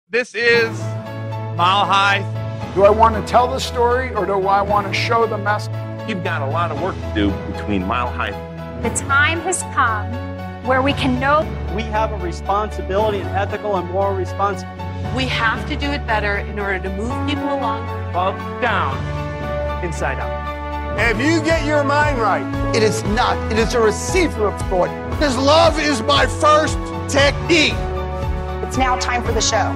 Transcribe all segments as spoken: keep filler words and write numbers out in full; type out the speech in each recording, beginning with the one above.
This is Mile High. Do I want to tell the story or do I want to show the message? You've got a lot of work to do between Mile High. The time has come where we can know we have a responsibility, an ethical and moral responsibility. We have to do it better in order to move people along. Up, down, inside out. If you get your mind right, it is not. It is a receiver of thought. Because love is my first technique. It's now time for the show.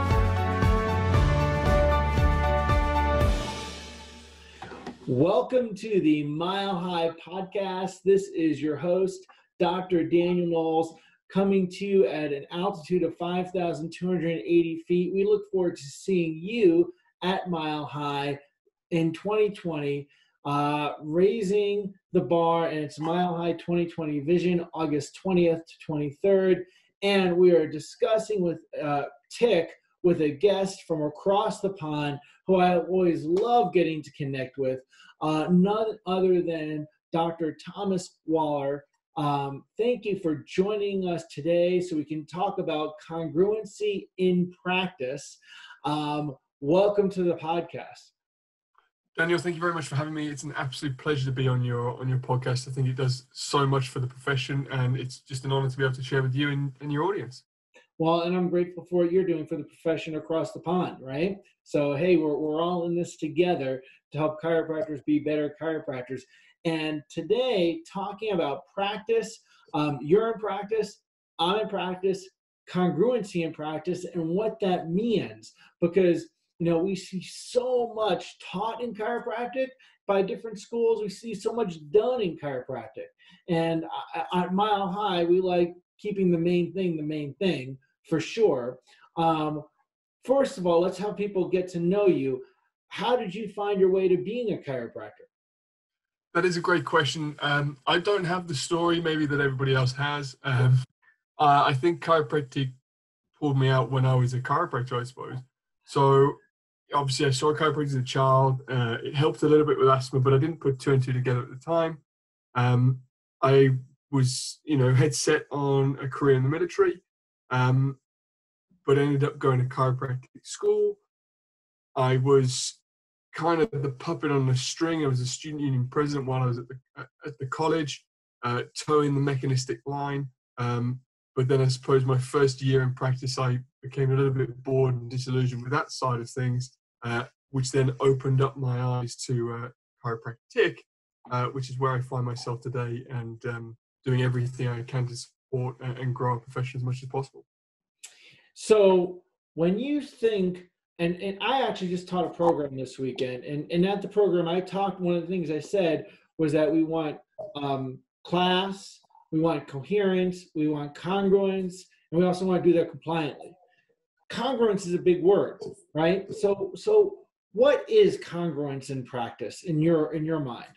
Welcome to the Mile High Podcast. This is your host, Doctor Daniel Knowles, coming to you at an altitude of five thousand two hundred eighty feet. We look forward to seeing you at Mile High in twenty twenty, uh, raising the bar, and it's Mile High twenty twenty Vision, August twentieth to twenty-third. And we are discussing with uh, Tick, with a guest from across the pond who I always love getting to connect with, uh, none other than Doctor Thomas Waller. Um, thank you for joining us today so we can talk about congruency in practice. Um, welcome to the podcast. Daniel, thank you very much for having me. It's an absolute pleasure to be on your on your podcast. I think it does so much for the profession, and it's just an honor to be able to share with you and, and your audience. Well, and I'm grateful for what you're doing for the profession across the pond, right? So, hey, we're we're all in this together to help chiropractors be better chiropractors. And today, talking about practice, um, you're in practice, I'm in practice, congruency in practice, and what that means. Because, you know, we see so much taught in chiropractic by different schools. We see so much done in chiropractic. And at Mile High, we like keeping the main thing the main thing, for sure. Um, first of all, let's have people get to know you. How did you find your way to being a chiropractor? That is a great question. Um, I don't have the story maybe that everybody else has. Um, uh, I think chiropractic pulled me out when I was a chiropractor, I suppose. So obviously I saw chiropractic as a child. Uh, it helped a little bit with asthma, but I didn't put two and two together at the time. Um, I was, you know, head set on a career in the military, um, but ended up going to chiropractic school. I was kind of the puppet on the string. I was a student union president while I was at the at the college, uh, towing the mechanistic line. Um, but then I suppose my first year in practice, I became a little bit bored and disillusioned with that side of things, uh, which then opened up my eyes to uh, chiropractic, uh, which is where I find myself today, and um, doing everything I can to support and grow our profession as much as possible. So when you think, and, and I actually just taught a program this weekend, and, and at the program I talked, one of the things I said was that we want um, class, we want coherence, we want congruence, and we also want to do that compliantly. Congruence is a big word, right? So so what is congruence in practice in your in your mind?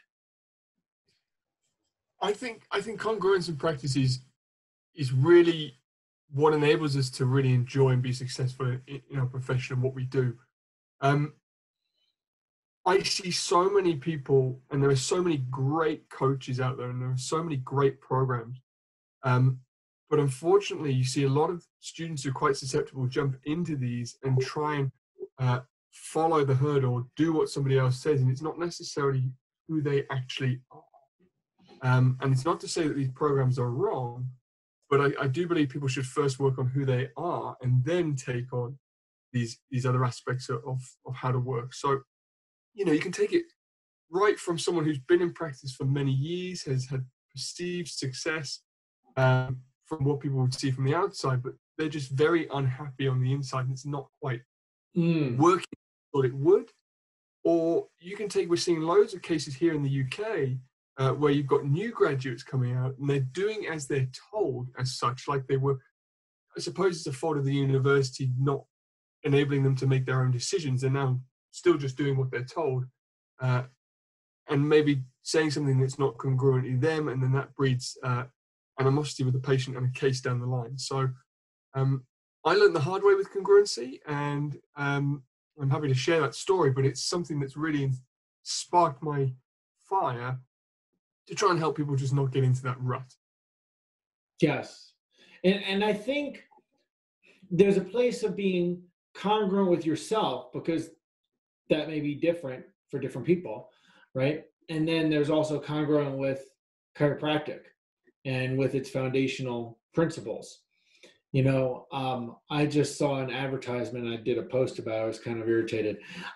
I think I think congruence in practice is is really what enables us to really enjoy and be successful in, in our profession and what we do. Um, I see so many people, and there are so many great coaches out there, and there are so many great programs. Um, but unfortunately, you see a lot of students who are quite susceptible jump into these and try and uh, follow the herd or do what somebody else says, and it's not necessarily who they actually are. Um, and it's not to say that these programs are wrong, but I, I do believe people should first work on who they are and then take on these these other aspects of, of how to work. So, you know, you can take it right from someone who's been in practice for many years, has had perceived success um, from what people would see from the outside, but they're just very unhappy on the inside and it's not quite mm. working what it would. Or you can take, we're seeing loads of cases here in the U K uh, where you've got new graduates coming out and they're doing as they're told as such, like they were, I suppose it's a fault of the university not enabling them to make their own decisions. They're now still just doing what they're told, uh, and maybe saying something that's not congruent to them, and then that breeds uh, animosity with the patient and a case down the line. So um, I learned the hard way with congruency, and um, I'm happy to share that story, but it's something that's really sparked my fire to try and help people just not get into that rut. Yes. And, and I think there's a place of being congruent with yourself, because that may be different for different people, right? And then there's also congruent with chiropractic and with its foundational principles. You know, um, I just saw an advertisement. I did a post about it. I was kind of irritated,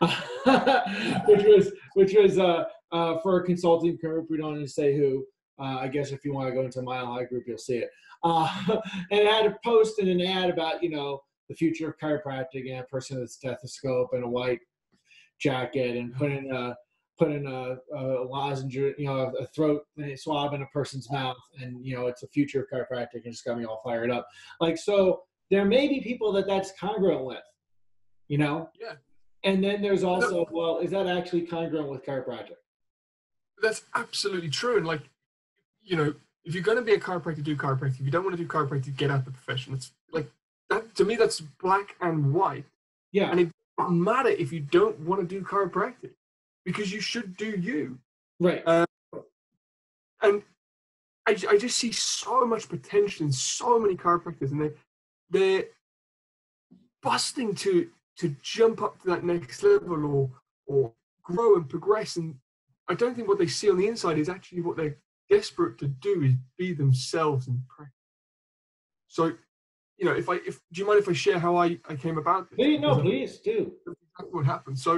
which was which was uh, uh, for a consulting group. We don't need to say who. Uh, I guess if you want to go into Mile High Group, you'll see it. Uh, and it had a post and an ad about, you know, the future of chiropractic, and a person with a stethoscope and a white jacket and putting a putting a, a lozenge, you know, a throat swab in a person's mouth, and you know, it's the future of chiropractic, and just got me all fired up. Like, so there may be people that that's congruent with, you know. Yeah. And then there's also, well, is that actually congruent with chiropractic? That's absolutely true. And like, you know, if you're going to be a chiropractor, do chiropractic. If you don't want to do chiropractic, get out the profession. It's like that to me. That's black and white. Yeah. And it doesn't matter if you don't want to do chiropractic, because you should do you. Right. Uh, and I, I just see so much potential in so many chiropractors, and they they're busting to to jump up to that next level or or grow and progress. And I don't think what they see on the inside is actually what they're desperate to do, is be themselves in practice. So, you know, if I, if do you mind if I share how I, I came about this? Please, no, please do. That's exactly what happened. So,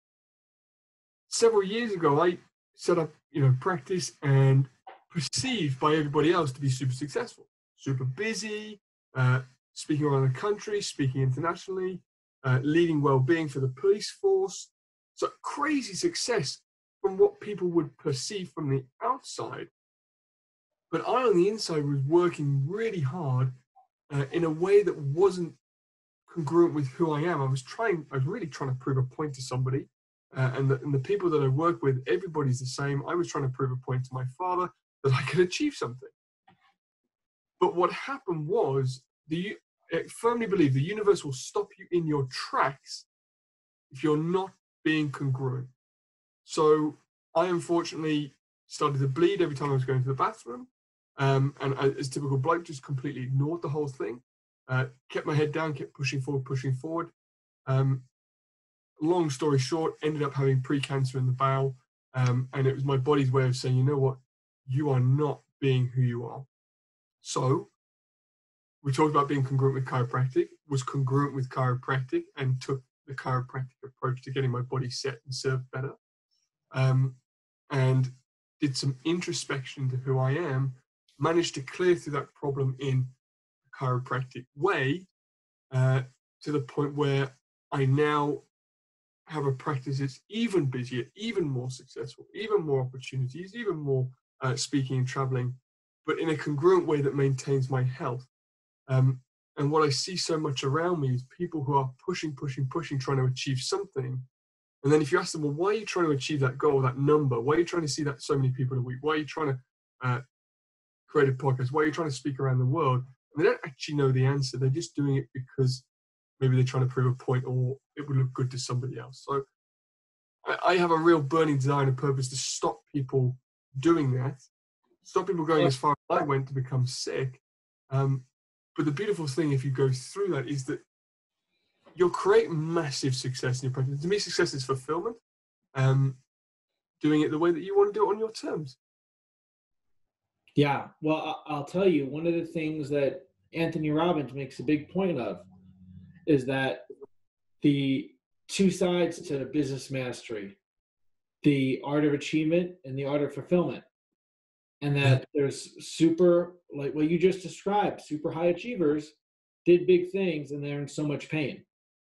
several years ago, I set up, you know, practice, and perceived by everybody else to be super successful, super busy, uh, speaking around the country, speaking internationally, uh, leading well-being for the police force. So crazy success from what people would perceive from the outside. But I, on the inside, was working really hard uh, in a way that wasn't congruent with who I am. I was trying, I was really trying to prove a point to somebody. Uh, and, the, and the people that I work with, everybody's the same. I was trying to prove a point to my father that I could achieve something. But what happened was, the, I firmly believe the universe will stop you in your tracks if you're not being congruent. So I unfortunately started to bleed every time I was going to the bathroom. Um, and I, as typical bloke, just completely ignored the whole thing. Uh, kept my head down, kept pushing forward, pushing forward. Um, long story short, ended up having pre-cancer in the bowel. Um, and it was my body's way of saying, you know what, you are not being who you are. So we talked about being congruent with chiropractic, was congruent with chiropractic, and took the chiropractic approach to getting my body set and served better. Um, and did some introspection into who I am, managed to clear through that problem in a chiropractic way, uh, to the point where I now have a practice that's even busier, even more successful, even more opportunities, even more uh, speaking and traveling, but in a congruent way that maintains my health. Um, and what I see so much around me is people who are pushing, pushing, pushing, trying to achieve something. And then if you ask them, well, why are you trying to achieve that goal, that number? Why are you trying to see that so many people a week? Why are you trying to uh, create a podcast? Why are you trying to speak around the world? And they don't actually know the answer. They're just doing it because maybe they're trying to prove a point, or it would look good to somebody else. So I, I have a real burning desire and a purpose to stop people doing that, stop people going as far as I went to become sick. Um, but the beautiful thing, if you go through that, is that you'll create massive success in your practice. To me, success is fulfillment, um, doing it the way that you want to do it on your terms. Yeah, well, I'll tell you, one of the things that Anthony Robbins makes a big point of is that the two sides to business mastery, the art of achievement and the art of fulfillment. And that there's super, like what you just described, super high achievers did big things and they're in so much pain.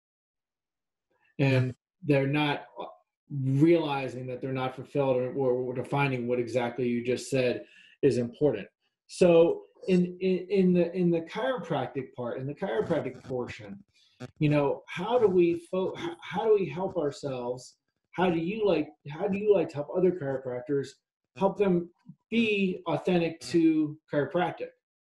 And they're not realizing that they're not fulfilled, or, or defining what exactly you just said is important. So in, in, in the in the chiropractic part, in the chiropractic portion, you know, how do we fo- how do we help ourselves? How do you like how do you like to help other chiropractors help them be authentic to chiropractic?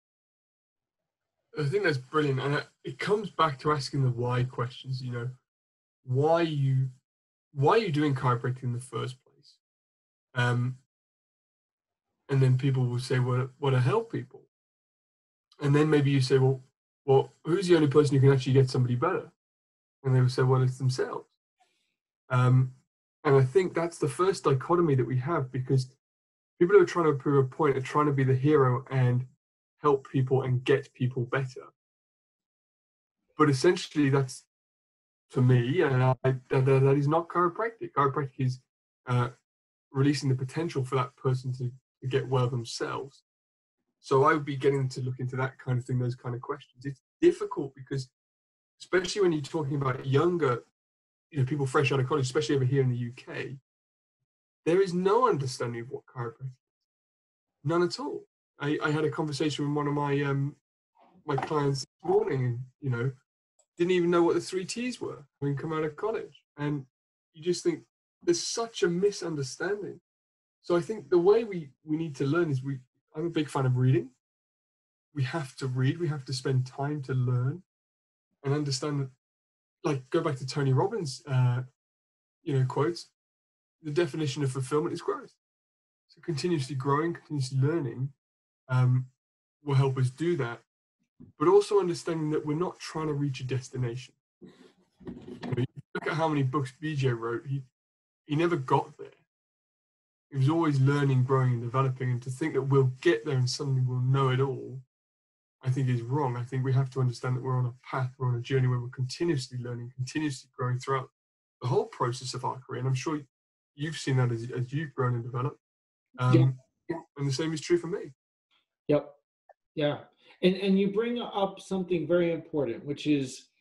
I think that's brilliant, and it comes back to asking the why questions. You know, why you why are you doing chiropractic in the first place? Um, and then people will say, "Well, want to help people," and then maybe you say, "Well, well, who's the only person who can actually get somebody better?" And they will say, well, it's themselves. Um, and I think that's the first dichotomy that we have, because people who are trying to prove a point are trying to be the hero and help people and get people better. But essentially, that's, to me, and I, that, that is not chiropractic. Chiropractic is uh, releasing the potential for that person to, to get well themselves. So I would be getting to look into that kind of thing, those kind of questions. It's difficult because, especially when you're talking about younger, you know, people fresh out of college, especially over here in the U K, there is no understanding of what chiropractic is. None at all. I, I had a conversation with one of my um, my clients this morning, and, you know, didn't even know what the three T's were when come out of college. And you just think there's such a misunderstanding. So I think the way we, we need to learn is we, I'm a big fan of reading. We have to read. We have to spend time to learn and understand that, like, go back to Tony Robbins, uh, you know, quotes, the definition of fulfillment is growth. So continuously growing, continuously learning um, will help us do that. But also understanding that we're not trying to reach a destination. You know, you look at how many books B J wrote, he, he never got there. He was always learning, growing, and developing. And to think that we'll get there and suddenly we'll know it all, I think is wrong. I think we have to understand that we're on a path, we're on a journey where we're continuously learning, continuously growing throughout the whole process of our career. And I'm sure you've seen that as, as you've grown and developed. Um, yeah. And the same is true for me. Yep. Yeah. And and you bring up something very important, which is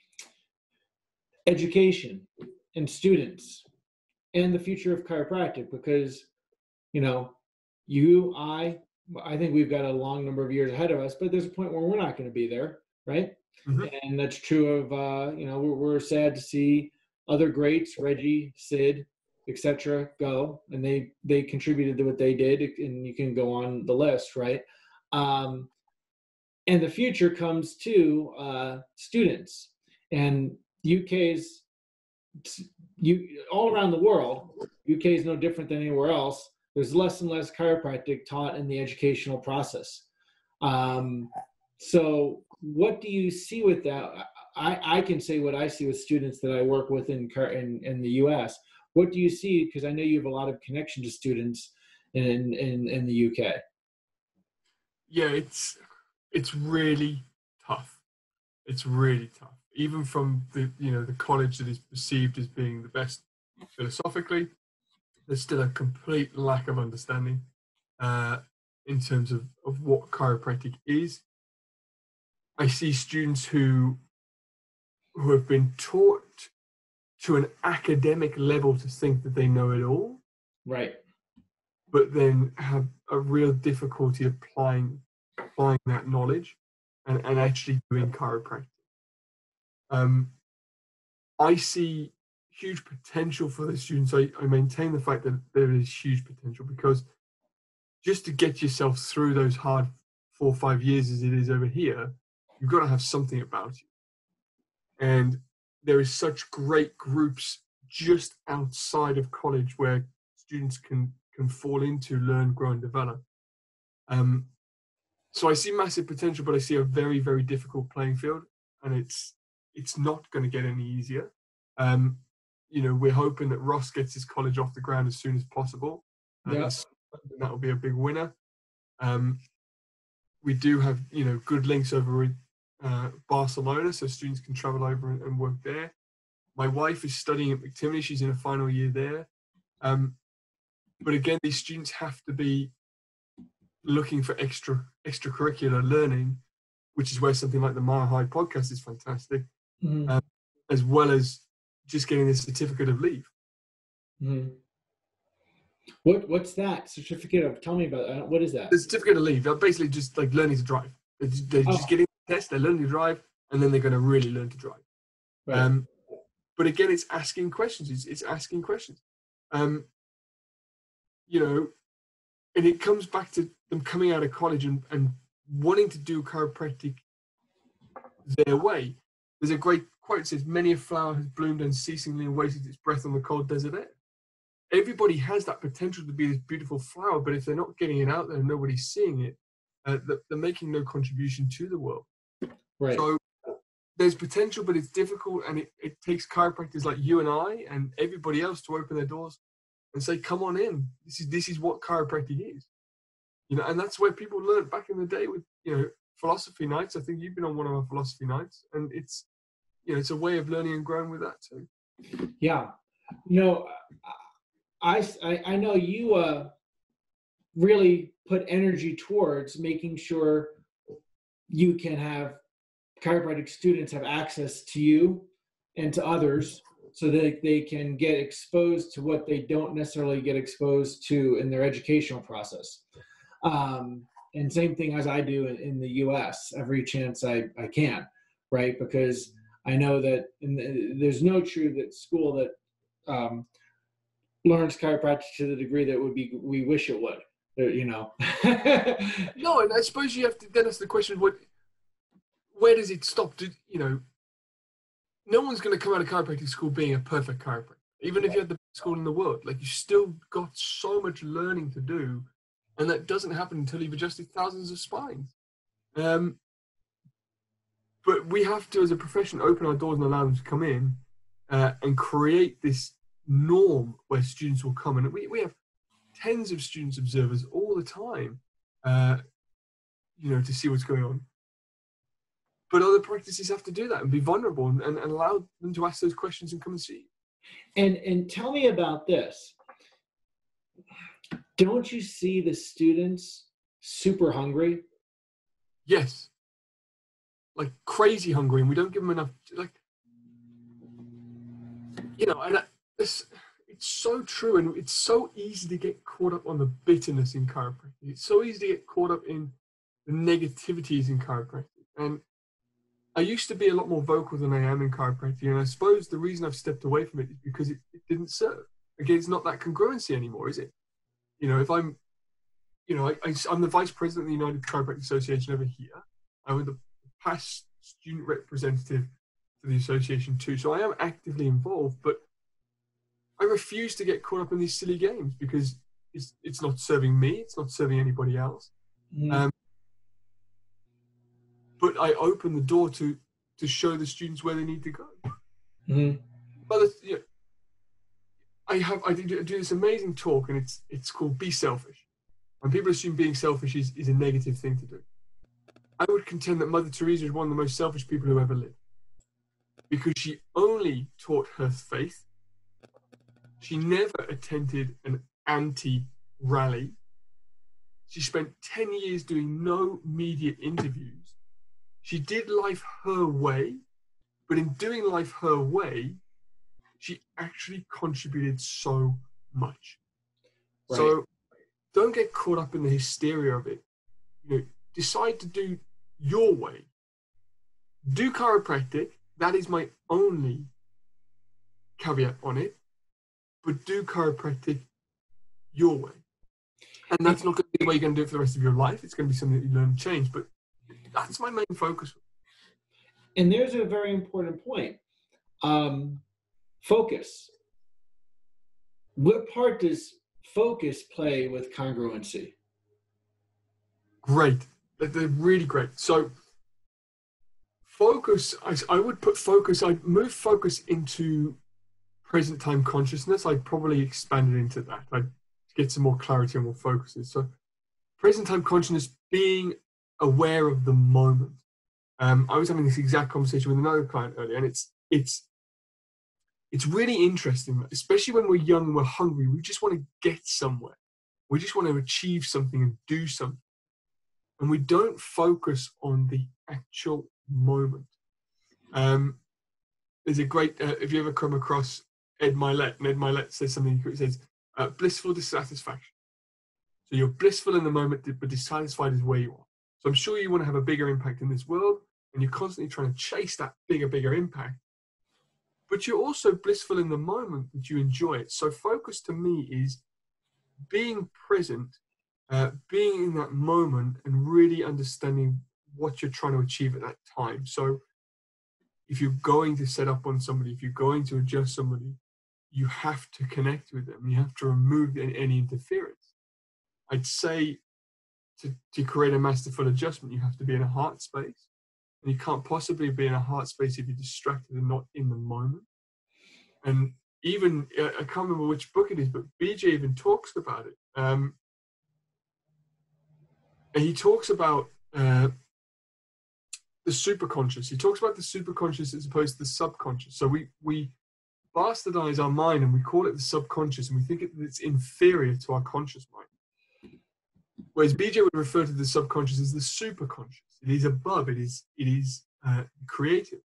education and students and the future of chiropractic, because, you know, you, I, I think we've got a long number of years ahead of us, but there's a point where we're not going to be there, right? Mm-hmm. And that's true of, uh, you know, we're, we're sad to see other greats, Reggie, Sid, et cetera, go, and they, they contributed to what they did, and you can go on the list, right? Um, and the future comes to uh, students, and U K's, you all around the world, U K is no different than anywhere else. There's less and less chiropractic taught in the educational process. Um, so what do you see with that? I, I can say what I see with students that I work with in, in, in the U S. What do you see? Because I know you have a lot of connection to students in, in, in the U K. Yeah, it's, it's really tough. It's really tough. Even from the, you know, the college that is perceived as being the best philosophically, there's still a complete lack of understanding uh, in terms of, of what chiropractic is. I see students who who have been taught to an academic level to think that they know it all. Right. But then have a real difficulty applying applying that knowledge and, and actually doing chiropractic. Um, I see huge potential for the students. I, I maintain the fact that there is huge potential, because just to get yourself through those hard four or five years as it is over here, you've got to have something about you. And there is such great groups just outside of college where students can, can fall into, learn, grow, and develop. Um, so I see massive potential, but I see a very, very difficult playing field, and it's it's not going to get any easier. Um, you know, we're hoping that Ross gets his college off the ground as soon as possible. Uh, yeah. And that will be a big winner. Um, we do have, you know, good links over in uh, Barcelona, so students can travel over and, and work there. My wife is studying at McTimoney. She's in a final year there. Um, but again, these students have to be looking for extra extracurricular learning, which is where something like the Mile High podcast is fantastic, mm-hmm. um, as well as just getting the certificate of leave. Mm-hmm. What what's that certificate of? Tell me about that. What is that? The certificate of leave. They're basically just like learning to drive. They're just, they're oh. just getting the test. They're learning to drive, and then they're going to really learn to drive. Right. Um, but again, it's asking questions. It's, it's asking questions. Um, you know, and it comes back to them coming out of college and, and wanting to do chiropractic their way. There's a great quote that says, "Many a flower has bloomed unceasingly and wasted its breath on the cold desert air." Everybody has that potential to be this beautiful flower, but if they're not getting it out there and nobody's seeing it, uh, they're making no contribution to the world. Right. So there's potential, but it's difficult, and it, it takes chiropractors like you and I and everybody else to open their doors and say, come on in. This is this is what chiropractic is. You know, and that's where people learned back in the day with, you know, philosophy nights. I think you've been on one of our philosophy nights, and it's, you know, it's a way of learning and growing with that too. Yeah. You know, I, I, I know you uh, really put energy towards making sure you can have chiropractic students have access to you and to others so that they can get exposed to what they don't necessarily get exposed to in their educational process. Um, and same thing as I do in, in the U S every chance I, I can, right? Because I know that in the, there's no true that school that um, learns chiropractic to the degree that would be we wish it would, you know. No, and I suppose you have to then ask the question: what, where does it stop? Did, you know, no one's going to come out of chiropractic school being a perfect chiropractor, even if you had the best school in the world. Like, you still got so much learning to do, and that doesn't happen until you've adjusted thousands of spines. Um, but we have to, as a profession, open our doors and allow them to come in uh, and create this norm where students will come. And we, we have tens of students observers all the time, uh, you know, to see what's going on. But other practices have to do that and be vulnerable and, and, and allow them to ask those questions and come and see. And and tell me about this. Don't you see the students super hungry? Yes. Like crazy hungry, and we don't give them enough, like, you know, and it's, it's so true, and it's so easy to get caught up on the bitterness in chiropractic. It's so easy to get caught up in the negativities in chiropractic. And I used to be a lot more vocal than I am in chiropractic, and I suppose the reason I've stepped away from it is because it, it didn't serve. Again, it's not that congruency anymore, is it? You know, if I'm, you know, I, I, I'm the vice president of the United Chiropractic Association over here. I was the past student representative for the association too, so I am actively involved, but I refuse to get caught up in these silly games because it's, it's not serving me, it's not serving anybody else. Mm. Um, but I open the door to to show the students where they need to go. Mm-hmm. But you know, I have I do, do this amazing talk, and it's it's called Be Selfish. And people assume being selfish is, is a negative thing to do. I would contend that Mother Teresa is one of the most selfish people who ever lived, because she only taught her faith. She never attended an anti-rally. She spent ten years doing no media interviews. She did life her way, but in doing life her way, she actually contributed so much. Right. So don't get caught up in the hysteria of it. You know, decide to do your way. Do chiropractic. That is my only caveat on it. But do chiropractic your way. And that's not going to be the way you're going to do it for the rest of your life. It's going to be something that you learn to change. But that's my main focus. And there's a very important point. Um, focus. What part does focus play with congruency? Great. They're really great. So focus, I, I would put focus, I'd move focus into present time consciousness. I'd probably expand it into that. I'd get some more clarity on what focus is. So present time consciousness, being aware of the moment. Um, I was having this exact conversation with another client earlier, and it's it's it's really interesting, especially when we're young and we're hungry. We just want to get somewhere. We just want to achieve something and do something. And we don't focus on the actual moment. Um, there's a great, uh, if you ever come across Ed Milet, and Ed Milet says something, he says, uh, blissful dissatisfaction. So you're blissful in the moment, but dissatisfied is where you are. So I'm sure you want to have a bigger impact in this world, and you're constantly trying to chase that bigger, bigger impact. But you're also blissful in the moment that you enjoy it. So focus to me is being present, uh, being in that moment, and really understanding what you're trying to achieve at that time. So if you're going to set up on somebody, if you're going to adjust somebody, you have to connect with them. You have to remove any interference. I'd say to, to create a masterful adjustment, you have to be in a heart space. And you can't possibly be in a heart space if you're distracted and not in the moment. And even, I can't remember which book it is, but B J even talks about it. Um, and he talks about uh, the superconscious. He talks about the superconscious as opposed to the subconscious. So we, we bastardize our mind and we call it the subconscious, and we think it, it's inferior to our conscious mind. Whereas B J would refer to the subconscious as the superconscious. It is above, it is, it is uh, creative.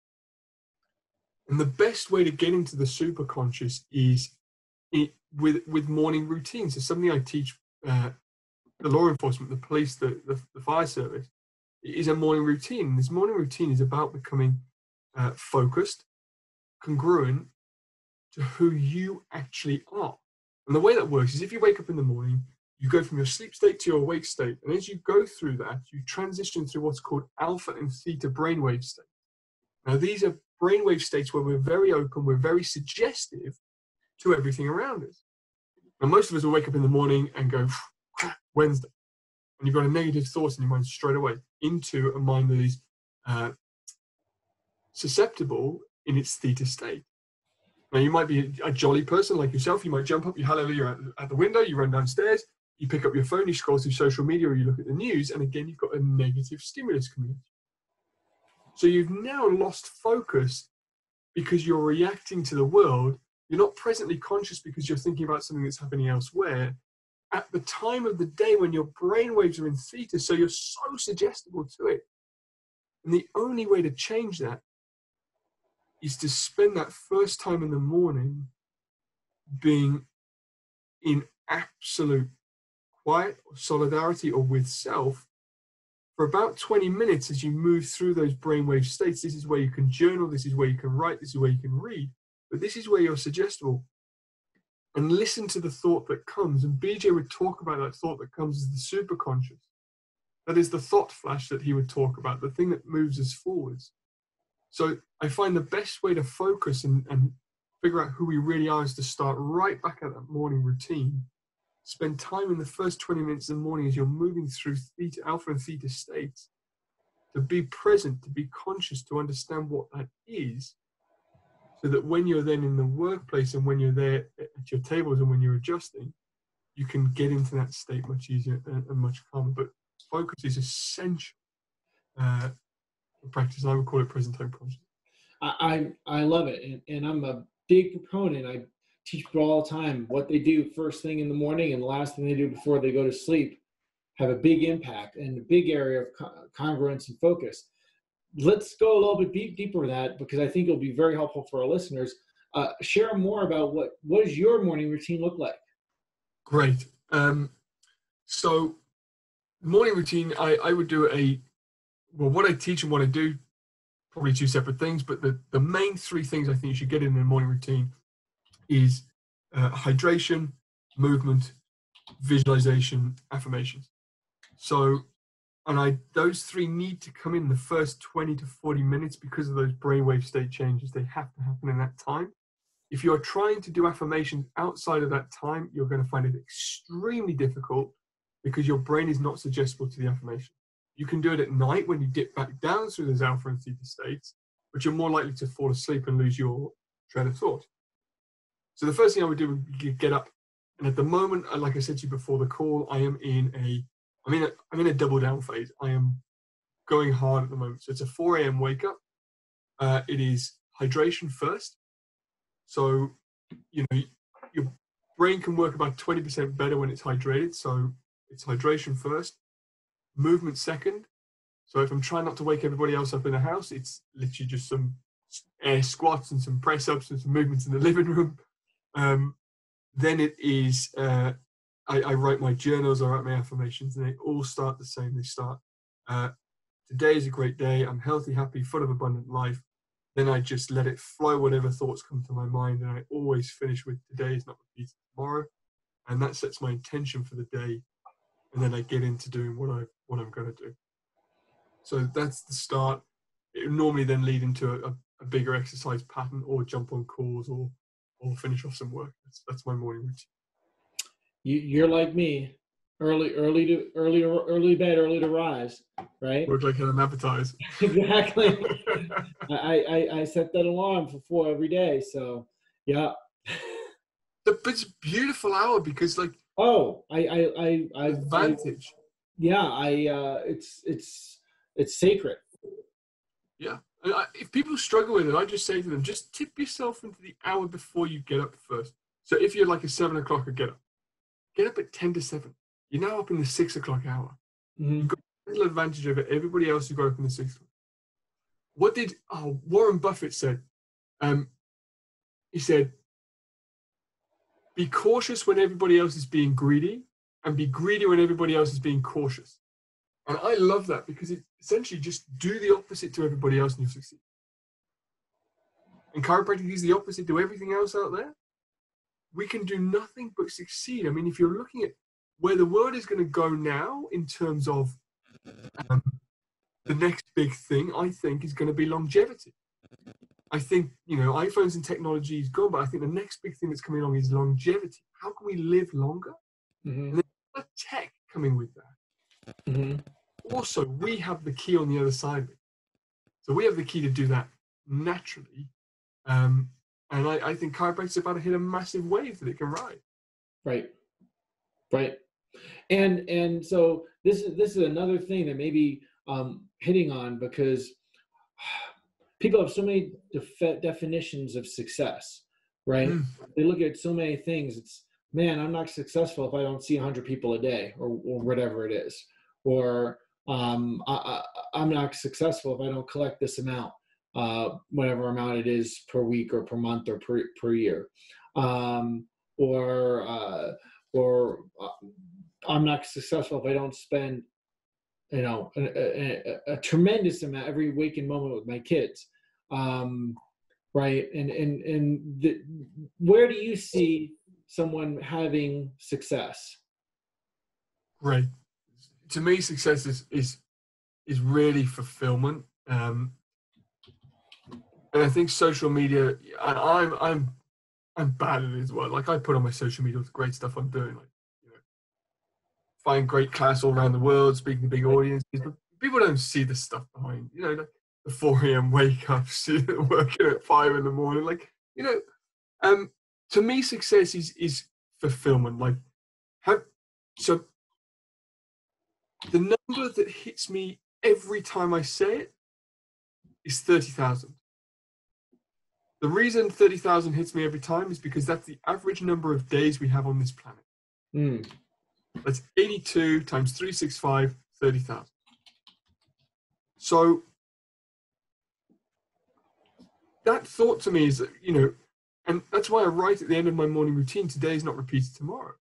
And the best way to get into the superconscious is it, with, with morning routines. It's something I teach uh, the law enforcement, the police, the, the, the fire service. It is a morning routine. And this morning routine is about becoming uh, focused, congruent to who you actually are. And the way that works is if you wake up in the morning, you go from your sleep state to your awake state. And as you go through that, you transition through what's called alpha and theta brainwave states. Now, these are brainwave states where we're very open, we're very suggestive to everything around us. Now, most of us will wake up in the morning and go, crap, Wednesday. And you've got a negative thought in your mind straight away into a mind that is uh, susceptible in its theta state. Now, you might be a jolly person like yourself. You might jump up, you hallelujah at, at the window, you run downstairs, you pick up your phone, you scroll through social media, or you look at the news, and again, you've got a negative stimulus coming in. So you've now lost focus because you're reacting to the world. You're not presently conscious because you're thinking about something that's happening elsewhere at the time of the day when your brain waves are in theta, so you're so suggestible to it. And the only way to change that is to spend that first time in the morning being in absolute quiet or solidarity or with self for about twenty minutes as you move through those brainwave states. This is where you can journal, this is where you can write, this is where you can read, but this is where you're suggestible. And listen to the thought that comes. And B J would talk about that thought that comes as the superconscious. That is the thought flash that he would talk about, the thing that moves us forwards. So I find the best way to focus and, and figure out who we really are is to start right back at that morning routine. Spend time in the first twenty minutes of the morning as you're moving through theta, alpha and theta states, to be present, to be conscious, to understand what that is, so that when you're then in the workplace and when you're there at your tables and when you're adjusting, you can get into that state much easier and, and much calmer. But focus is essential uh, for practice. I would call it present time consciousness. I, I, I love it. And, and I'm a big proponent. I teach people all the time what they do first thing in the morning and the last thing they do before they go to sleep have a big impact and a big area of co- congruence and focus. Let's go a little bit deep, deeper with that, because I think it'll be very helpful for our listeners. Uh, share more about what, what does your morning routine look like? Great. Um, so morning routine, I, I would do a, well, what I teach and what I do, probably two separate things, but the, the main three things I think you should get in a morning routine is uh, hydration, movement, visualization, affirmations. So, and I those three need to come in the first twenty to forty minutes because of those brainwave state changes. They have to happen in that time. If you're trying to do affirmations outside of that time, you're going to find it extremely difficult because your brain is not suggestible to the affirmation. You can do it at night when you dip back down through those alpha and theta states, but you're more likely to fall asleep and lose your train of thought. So the first thing I would do would be get up. And at the moment, like I said to you before the call, I am in a, I'm in a, I'm in a double down phase. I am going hard at the moment. So it's a four a.m. wake up. Uh, it is hydration first. So, you know, your brain can work about twenty percent better when it's hydrated. So it's hydration first, movement second. So if I'm trying not to wake everybody else up in the house, it's literally just some air squats and some press ups and some movements in the living room. Um, then it is, uh, I, I write my journals, I write my affirmations, and they all start the same. They start, uh, today is a great day. I'm healthy, happy, full of abundant life. Then I just let it flow, whatever thoughts come to my mind. And I always finish with today is not repeated tomorrow. And that sets my intention for the day. And then I get into doing what, I, what I'm going to do. So that's the start. It would normally then lead into a, a bigger exercise pattern or jump on calls or or finish off some work. That's, that's my morning routine. You, you're like me, early, early to early, early bed, early to rise, right? Work like an appetizer. Exactly. I, I I set that alarm for four every day. So yeah. But it's a beautiful hour because like oh, I I I, I advantage. I, yeah, I uh, it's it's it's sacred. Yeah. And I, if people struggle with it, I just say to them, just tip yourself into the hour before you get up first. So if you're like a seven o'clock get up, get up at ten to seven. You're now up in the six o'clock hour. Mm-hmm. You've got a little advantage over everybody else who got up in the six o'clock. What did oh, Warren Buffett said? Um, he said, be cautious when everybody else is being greedy and be greedy when everybody else is being cautious. And I love that because it essentially just do the opposite to everybody else and you'll succeed. And chiropractic is the opposite to everything else out there. We can do nothing but succeed. I mean, if you're looking at where the world is going to go now in terms of um, the next big thing, I think, is going to be longevity. I think, you know, iPhones and technology is gone, but I think the next big thing that's coming along is longevity. How can we live longer? Mm-hmm. And there's tech coming with that. Mm-hmm. Also, we have the key on the other side of it. So we have the key to do that naturally. Um, and I, I think chiropractic's about to hit a massive wave that it can ride. Right. Right. And and so this is this is another thing that maybe um, hitting on because people have so many def- definitions of success, right? Mm. They look at so many things. It's, man, I'm not successful if I don't see one hundred people a day or, or whatever it is. Or um, I, I, I'm not successful if I don't collect this amount, uh, whatever amount it is per week or per month or per, per year. Um, or uh, or uh, I'm not successful if I don't spend, you know, a, a, a tremendous amount every waking moment with my kids. Um, right. And, and, and the, where do you see someone having success? Right. To me, success is, is, is really fulfillment. Um, and I think social media, and I'm, I'm, I'm bad at it as well. Like I put on my social media with great stuff I'm doing, like, you know, find great class all around the world, speaking to big audiences, but people don't see the stuff behind, you know, like, the four a.m. wake ups, working at five in the morning. Like, you know, um, to me, success is, is fulfillment. Like, have, so the number that hits me every time I say it is thirty thousand. The reason thirty thousand hits me every time is because that's the average number of days we have on this planet. Mm. That's eighty-two times three hundred sixty-five, thirty thousand. So, that thought to me is, that, you know, and that's why I write at the end of my morning routine, today is not repeated tomorrow.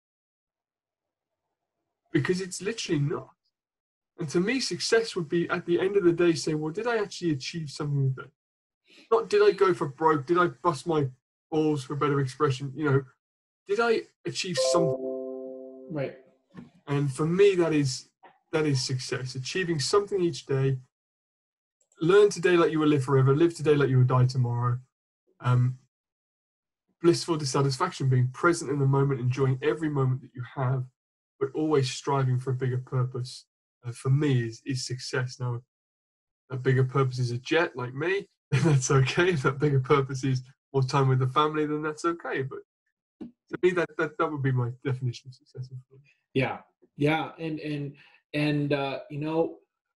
Because it's literally not. And to me, success would be at the end of the day saying, well, did I actually achieve something today? Not did I go for broke? Did I bust my balls, for a better expression? You know, did I achieve something? Right. And for me, that is that is success. Achieving something each day. Learn today like you will live forever. Live today like you will die tomorrow. Um, blissful dissatisfaction, being present in the moment, enjoying every moment that you have, but always striving for a bigger purpose. Uh, for me, is, is success. Now, that bigger purpose is a jet like me, then that's okay. If that bigger purpose is more time with the family, then that's okay. But to me, that that, that would be my definition of success. Yeah, yeah, and and and uh, you know,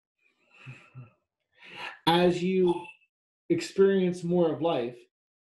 as you experience more of life,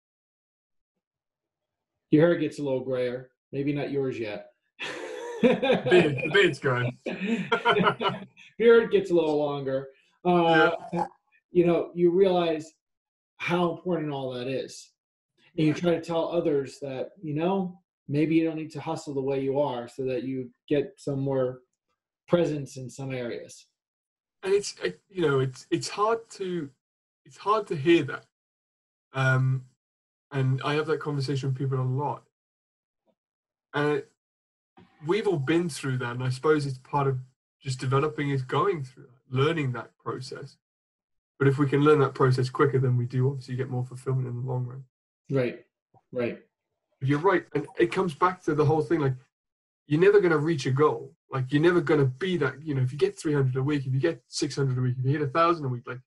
your hair gets a little grayer. Maybe not yours yet. Beard, the beard's going. Beard gets a little longer. Uh, yeah. You know, you realize how important all that is. And you try to tell others that, you know, maybe you don't need to hustle the way you are so that you get some more presence in some areas. And it's, you know, it's it's hard to it's hard to hear that. Um, and I have that conversation with people a lot. And it, we've all been through that, and I suppose it's part of just developing is going through that, learning that process. But if we can learn that process quicker, then we do obviously get more fulfillment in the long run. Right, right. You're right, and it comes back to the whole thing, like you're never going to reach a goal. Like, you're never going to be that, you know, if you get three hundred a week, if you get six hundred a week, if you hit a thousand a week, like,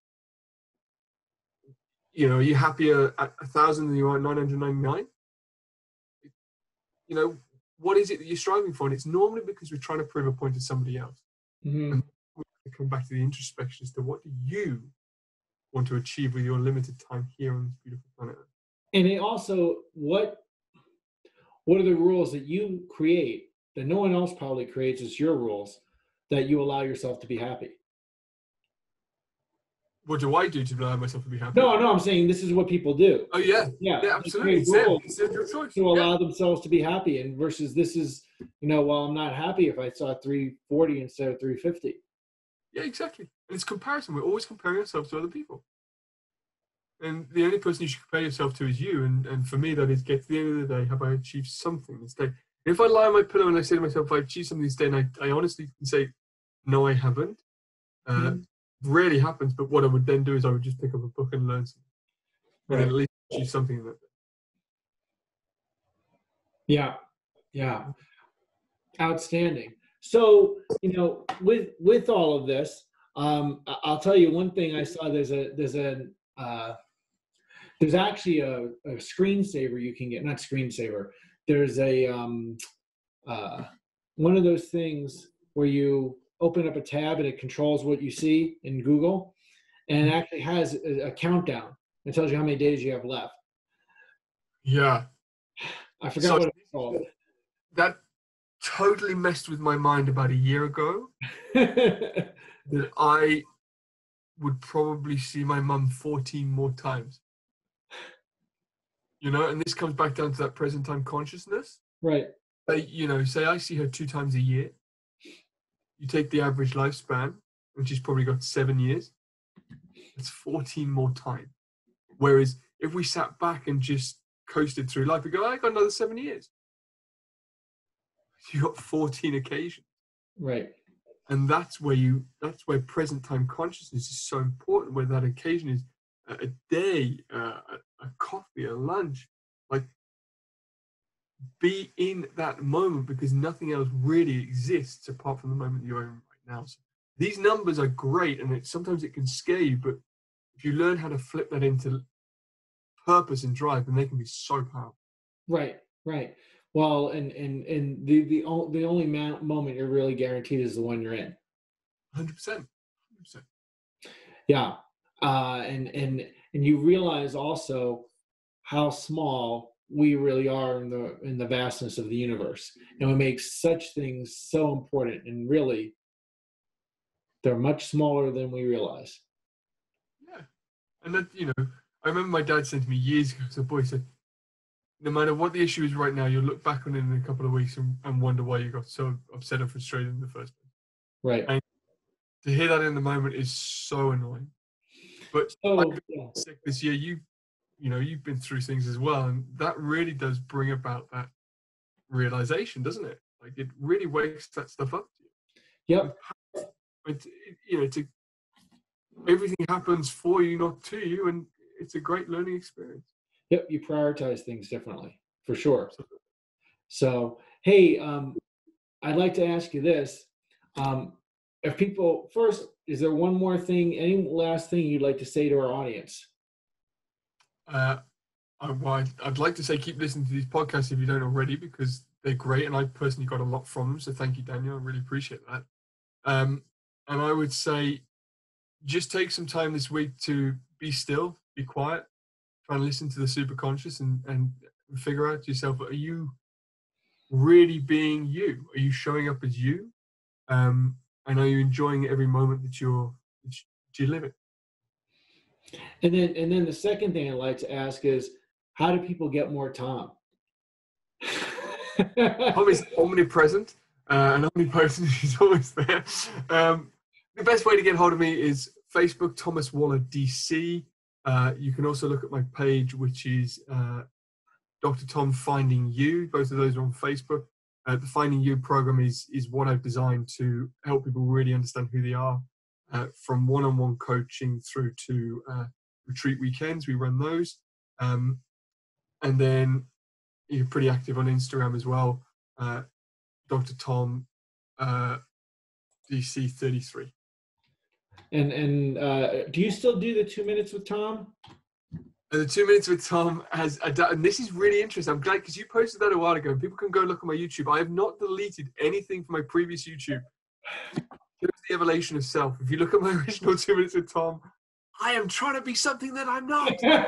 you know, are you happier at a thousand than you are at nine hundred ninety-nine? You know, what is it that you're striving for? And it's normally because we're trying to prove a point to somebody else. Mm-hmm. And we come back to the introspection as to what do you want to achieve with your limited time here on this beautiful planet. And it also, what what are the rules that you create that no one else probably creates? It's your rules that you allow yourself to be happy. What do I do to allow myself to be happy? No, no, I'm saying this is what people do. Oh yeah, yeah, yeah, absolutely. It's them. It's their choice. To allow yeah. themselves to be happy, and versus this is, you know, well, I'm not happy if I saw three forty instead of three fifty. Yeah, exactly. And it's comparison. We're always comparing ourselves to other people. And the only person you should compare yourself to is you. And, and for me, that is, get to the end of the day, have I achieved something this day? And if I lie on my pillow and I say to myself, I achieved something this day, and I, I honestly can say, no, I haven't. Uh, mm-hmm. Rarely happens, but what I would then do is I would just pick up a book and learn something. Right. And at least achieve something in that day. Yeah, yeah. Outstanding. So, you know, with with all of this, um, I'll tell you one thing I saw. There's a there's a uh, there's actually a, a screensaver you can get. Not screensaver. There's a um, uh, one of those things where you open up a tab and it controls what you see in Google, and it actually has a, a countdown. It tells you how many days you have left. Yeah, I forgot so what it's called. That totally messed with my mind about a year ago. That I would probably see my mum fourteen more times. You know, and this comes back down to that present time consciousness. Right. Like, you know, say I see her two times a year. You take the average lifespan, and she's probably got seven years. It's fourteen more time. Whereas if we sat back and just coasted through life, we go, I got another seven years. You got fourteen occasions. Right. And that's where you, that's where present time consciousness is so important, where that occasion is a, a day, uh, a, a coffee, a lunch. Like, be in that moment, because nothing else really exists apart from the moment you're in right now. So these numbers are great, and it, sometimes it can scare you, but if you learn how to flip that into purpose and drive, then they can be so powerful. Right, right. Well, and and and the the, the only moment you're really guaranteed is the one you're in. one hundred percent. one hundred percent. Yeah, uh, and and and you realize also how small we really are in the in the vastness of the universe, and what makes such things so important. And really, they're much smaller than we realize. Yeah, and that, you know, I remember my dad said to me years ago, so boy said, no matter what the issue is right now, you'll look back on it in a couple of weeks and, and wonder why you got so upset and frustrated in the first place. Right. And to hear that in the moment is so annoying. But oh, I've been yeah. sick this year. You, you know, you've been through things as well, and that really does bring about that realization, doesn't it? Like, it really wakes that stuff up to you. Yep. It, you know, to everything happens for you, not to you, and it's a great learning experience. Yep, you prioritize things differently, for sure. So, hey, um, I'd like to ask you this. Um, if people, first, is there one more thing, any last thing you'd like to say to our audience? Uh, I, well, I'd, I'd like to say keep listening to these podcasts if you don't already, because they're great, and I personally got a lot from them, so thank you, Daniel. I really appreciate that. Um, and I would say just take some time this week to be still, be quiet, try and listen to the superconscious and, and figure out yourself, are you really being you? Are you showing up as you? Um, and are you enjoying every moment that you're, that you're living? And then, and then the second thing I'd like to ask is, how do people get more Tom? Tom is omnipresent uh, and omnipotent. He's always there. Um, the best way to get hold of me is Facebook, Thomas Waller D C. Uh, you can also look at my page, which is uh, Doctor Tom Finding You. Both of those are on Facebook. Uh, the Finding You program is is what I've designed to help people really understand who they are, uh, from one-on-one coaching through to uh, retreat weekends. We run those. Um, and then you're pretty active on Instagram as well. Uh, Doctor Tom uh, D C thirty-three. And and uh, do you still do the two minutes with Tom? And the two minutes with Tom has, and this is really interesting. I'm glad because you posted that a while ago. People can go look at my YouTube. I have not deleted anything from my previous YouTube. Here's the evolution of self. If you look at my original two minutes with Tom, I am trying to be something that I'm not.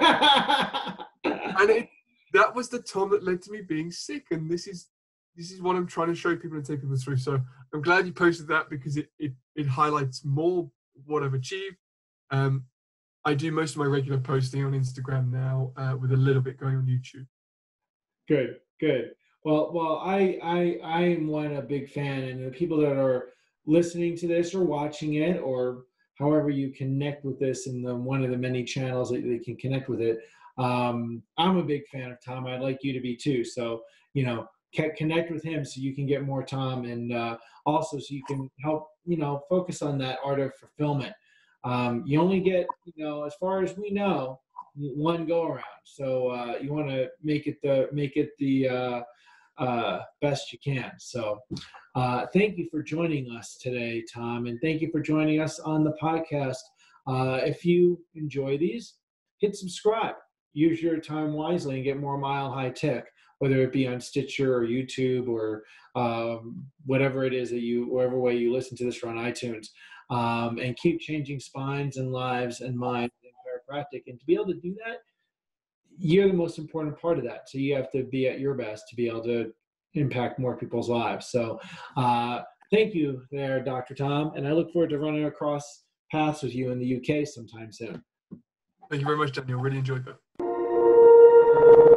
And it, that was the Tom that led to me being sick. And this is this is what I'm trying to show people and take people through. So I'm glad you posted that because it it, it highlights more what I've achieved. Um, I do most of my regular posting on Instagram now uh, with a little bit going on YouTube. Good, good. Well, well, I, I, I am one a big fan, and the people that are listening to this or watching it, or however you connect with this in the one of the many channels that they can connect with it. Um, I'm a big fan of Tom. I'd like you to be too. So, you know, connect with him so you can get more Tom, and uh, also so you can help, you know, focus on that art of fulfillment. Um, you only get, you know, as far as we know, one go around. So uh, you want to make it the make it the uh, uh, best you can. So uh, thank you for joining us today, Tom, and thank you for joining us on the podcast. Uh, if you enjoy these, hit subscribe. Use your time wisely and get more Mile High Tech, whether it be on Stitcher or YouTube or um, whatever it is that you, whatever way you listen to this, or on iTunes. Um, and keep changing spines and lives and minds in chiropractic. And to be able to do that, you're the most important part of that. So you have to be at your best to be able to impact more people's lives. So uh, thank you there, Doctor Tom. And I look forward to running across paths with you in the U K sometime soon. Thank you very much, Daniel. Really enjoyed that.